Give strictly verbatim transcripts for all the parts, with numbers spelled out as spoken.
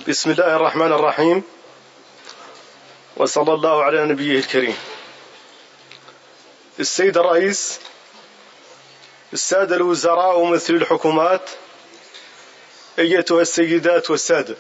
بسم الله الرحمن الرحيم، وصلى الله على نبيه الكريم. السيد الرئيس، السادة الوزراء وممثلي الحكومات، أيتها السيدات والسادة،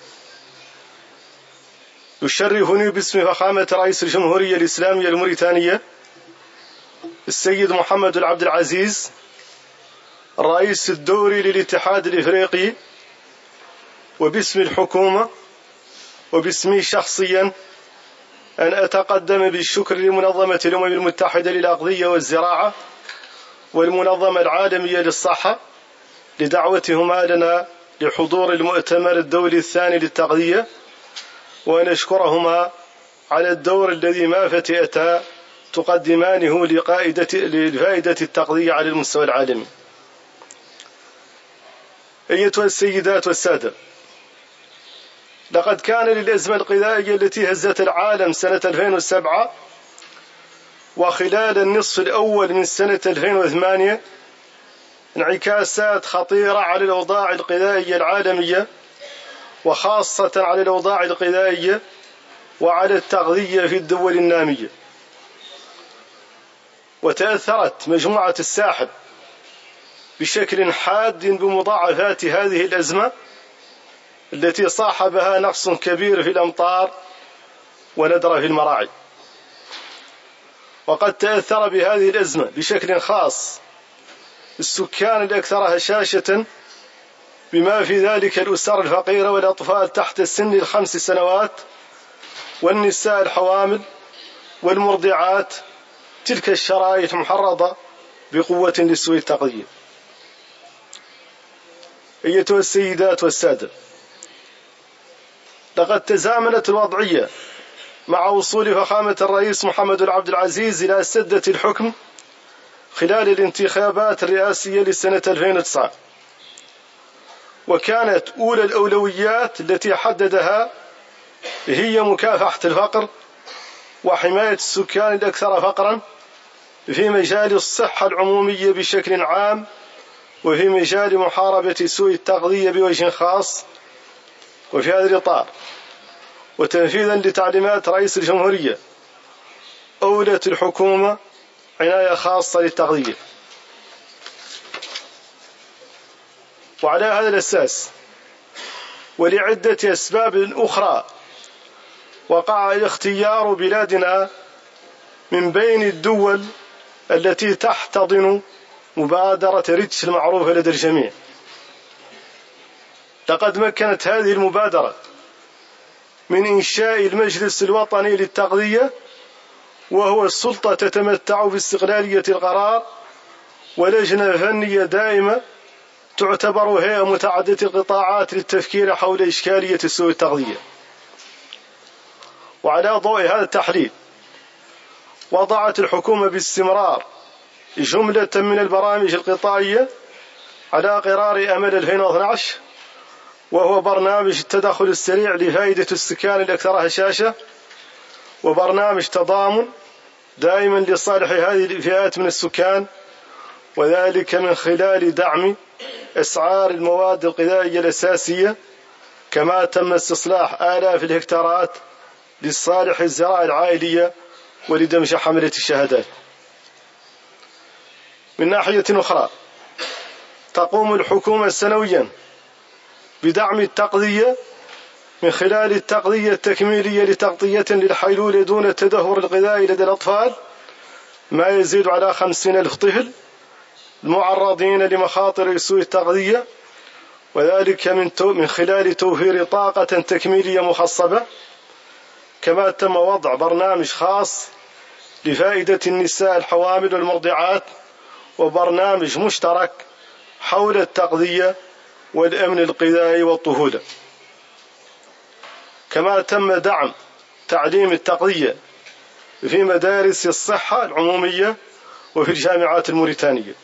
يشرفني باسم فخامة رئيس الجمهورية الإسلامية الموريتانية السيد محمد العبد العزيز، الرئيس الدوري للاتحاد الإفريقي، وباسم الحكومة وباسمي شخصيا أن أتقدم بالشكر لمنظمة الأمم المتحدة للأغذية والزراعة والمنظمة العالمية للصحة لدعوتهما لنا لحضور المؤتمر الدولي الثاني للتغذية، ونشكرهما على الدور الذي ما فتئتا تقدمانه لفائدة التغذية على المستوى العالمي. أيتها السيدات والسادة، لقد كان للأزمة الغذائية التي هزت العالم سنة ألفين وسبعة وخلال النصف الأول من سنة ألفين وثمانية انعكاسات خطيرة على الأوضاع الغذائية العالمية، وخاصة على الأوضاع الغذائية وعلى التغذية في الدول النامية. وتأثرت مجموعة الساحل بشكل حاد بمضاعفات هذه الأزمة التي صاحبها نقص كبير في الأمطار وندرة في المراعي. وقد تأثر بهذه الأزمة بشكل خاص السكان الأكثر هشاشة، بما في ذلك الأسر الفقيرة والأطفال تحت سن الخمس سنوات والنساء الحوامل والمرضعات. تلك الشرائح محرضة بقوة لسوء التغذية. أيتها السيدات والسادة، لقد تزامنت الوضعية مع وصول فخامة الرئيس محمد العبد العزيز إلى سدة الحكم خلال الانتخابات الرئاسية لسنة ألفين وتسعة، وكانت أولى الأولويات التي حددها هي مكافحة الفقر وحماية السكان الأكثر فقرا في مجال الصحة العمومية بشكل عام، وفي مجال محاربة سوء التغذية بوجه خاص. وفي هذا الإطار وتنفيذا لتعليمات رئيس الجمهورية، أولت الحكومة عناية خاصة للتغذية. وعلى هذا الأساس ولعدة أسباب أخرى وقع اختيار بلادنا من بين الدول التي تحتضن مبادرة ريتش المعروفة لدى الجميع. لقد مكنت هذه المبادرة من إنشاء المجلس الوطني للتغذية، وهو السلطة تتمتع باستقلالية القرار ولجنة فنية دائمة تعتبر هيئة متعددة القطاعات للتفكير حول إشكالية سوء التغذية. وعلى ضوء هذا التحليل وضعت الحكومة باستمرار جملة من البرامج القطاعية على قرار أمل ألفين واثني عشر، وهو برنامج التدخل السريع لفائدة السكان الأكثر هشاشة، وبرنامج تضامن دائما لصالح هذه الفئات من السكان، وذلك من خلال دعم أسعار المواد الغذائية الأساسية، كما تم استصلاح آلاف الهكتارات لصالح الزراعة العائلية ولدمج حملة الشهادات. من ناحية أخرى تقوم الحكومة سنويا بدعم التغذية من خلال التغذية التكميلية لتغطية للحيلولة دون التدهور الغذائي لدى الأطفال، ما يزيد على خمسين ألف طفل المعرضين لمخاطر سوء التغذية، وذلك من من خلال توفير طاقة تكميلية مخصبة. كما تم وضع برنامج خاص لفائدة النساء الحوامل والمرضعات، وبرنامج مشترك حول التغذية والأمن الغذائي والطفولة. كما تم دعم تعليم التغذية في مدارس الصحة العمومية وفي الجامعات الموريتانية.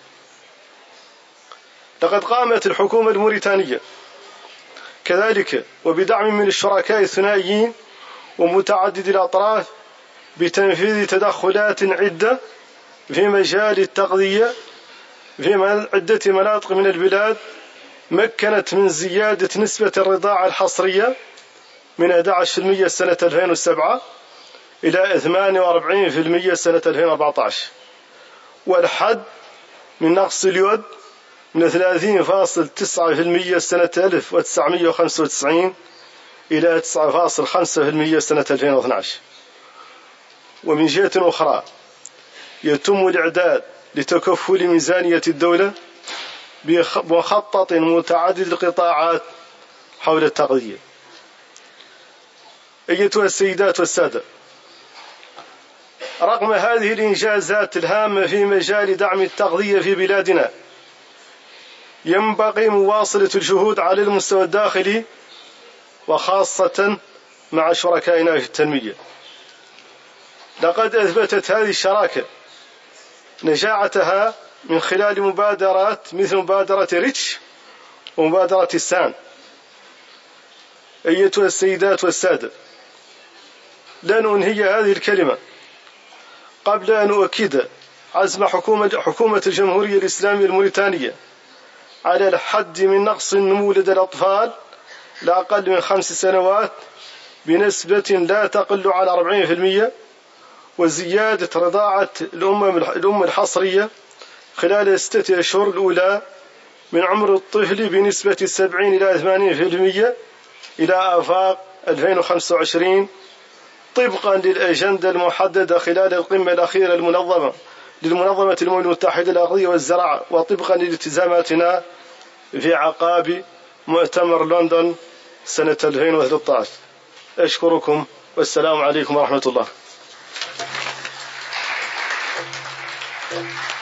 لقد قامت الحكومة الموريتانية كذلك وبدعم من الشركاء الثنائيين ومتعدد الأطراف بتنفيذ تدخلات عدة في مجال التغذية في عدة مناطق من البلاد، مكنت من زيادة نسبة الرضاعة الحصرية من أحد عشر بالمئة سنة ألفين وسبعة إلى ثمانية وأربعين بالمئة سنة ألفين وأربعة عشر، والحد من نقص اليود من ثلاثين فاصلة تسعة بالمئة سنة ألف وتسعمئة وخمسة وتسعين إلى تسعة فاصلة خمسة بالمئة سنة ألفين واثني عشر. ومن جهة أخرى يتم الإعداد لتكفل ميزانية الدولة بمخطط متعدد القطاعات حول التغذية. أيتها السيدات والسادة، رغم هذه الإنجازات الهامة في مجال دعم التغذية في بلادنا، ينبغي مواصلة الجهود على المستوى الداخلي وخاصة مع شركائنا في التنمية. لقد أثبتت هذه الشراكة نجاعتها من خلال مبادرات مثل مبادرة ريتش ومبادرة السان. أيتها السيدات والسادة، لن أنهي هذه الكلمة قبل أن أؤكد عزم حكومة, حكومة الجمهورية الإسلامية الموريتانية على الحد من نقص النمو لدى الأطفال لا أقل من خمس سنوات بنسبة لا تقل على أربعين بالمئة، وزيادة رضاعة الأم الحصرية خلال الستة أشهر الأولى من عمر الطفل بنسبة سبعين إلى ثمانين بالمئة إلى آفاق ألفين وخمسة وعشرين، طبقا للأجندة المحددة خلال القمة الأخيرة المنظمة للمنظمة الأمم المتحدة للأغذية والزراعة، وطبقا لالتزاماتنا في عقاب مؤتمر لندن سنة ألفين وثلاثة عشر. أشكركم والسلام عليكم ورحمة الله.